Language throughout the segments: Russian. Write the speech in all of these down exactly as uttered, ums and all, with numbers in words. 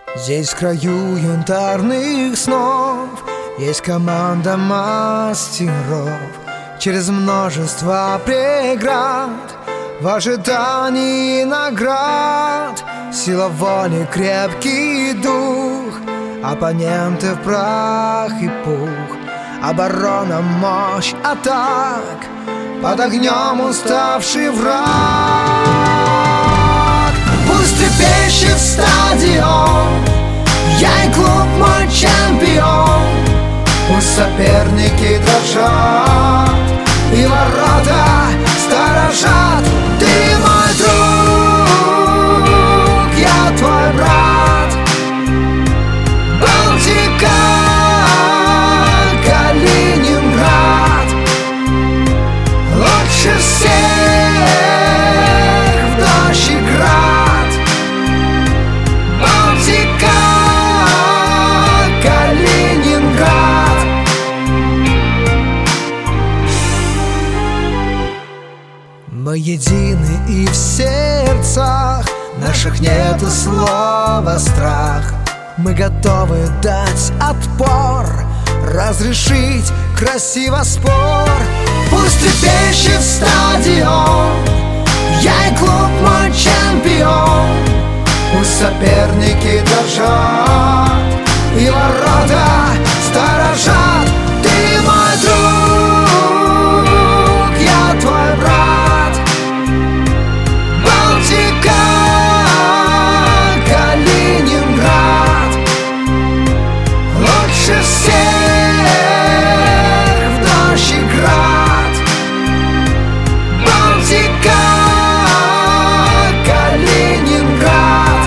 Здесь в краю янтарных снов есть команда мастеров. Через множество преград в ожидании наград сила воли, крепкий дух, оппоненты в прах и пух. Оборона, мощь атак, под огнем уставший враг. Пусть трепещет стадион, я и клуб мой чемпион. Пусть соперники дрожат и ворота сторожат. Ты мой друг, я твой брат. Балтика, Калининград, лучше всех в дождь и град. Балтика, Калининград. Мы едины и в сердцах наших нету слова страх. Мы готовы дать отпор, разрешить красиво спор. Пусть трепещет стадион, я и клуб мой чемпион. Пусть соперники дрожат и ворота сторожат. Ты мой друг, я твой брат. Балтика, Калининград, лучше всех в дождь и град. Балтика, Калининград.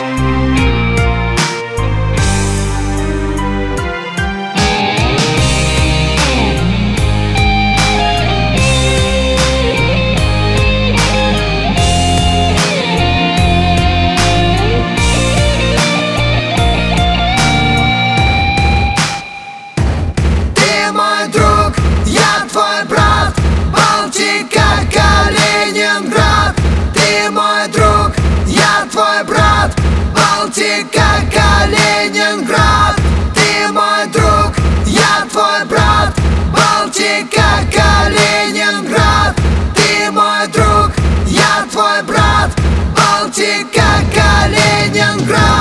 Ты мой друг, я твой брат. Балтика, Калининград. Ты мой друг, я твой брат. Балтика, Калининград. Ты мой друг, я твой брат. Балтика, Калининград. Ты мой друг, я твой брат. Балтика, Калининград.